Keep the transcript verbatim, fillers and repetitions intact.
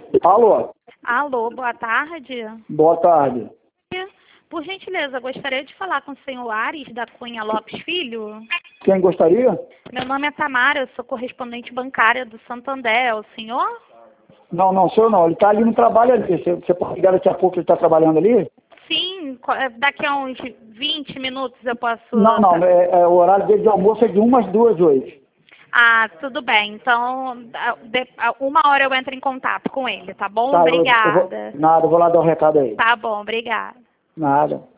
Alô? Alô, boa tarde. Boa tarde. Por gentileza, gostaria de falar com o senhor Ares da Cunha Lopes Filho. Quem gostaria? Meu nome é Tamara, eu sou correspondente bancária do Santander. É o senhor? Não, não, senhor não. Ele está ali no trabalho ali. Você, você pode ligar daqui a pouco, ele está trabalhando ali? Sim, co- é, daqui a uns vinte minutos eu posso... Não, não. É, é, o horário dele de almoço é de uma às duas hoje. Ah, tudo bem. Então, a- de- a- uma hora eu entro em contato com ele, tá bom? Tá, eu, eu vou, Obrigada. nada, eu vou lá dar um recado aí. Tá bom, obrigada. Nada.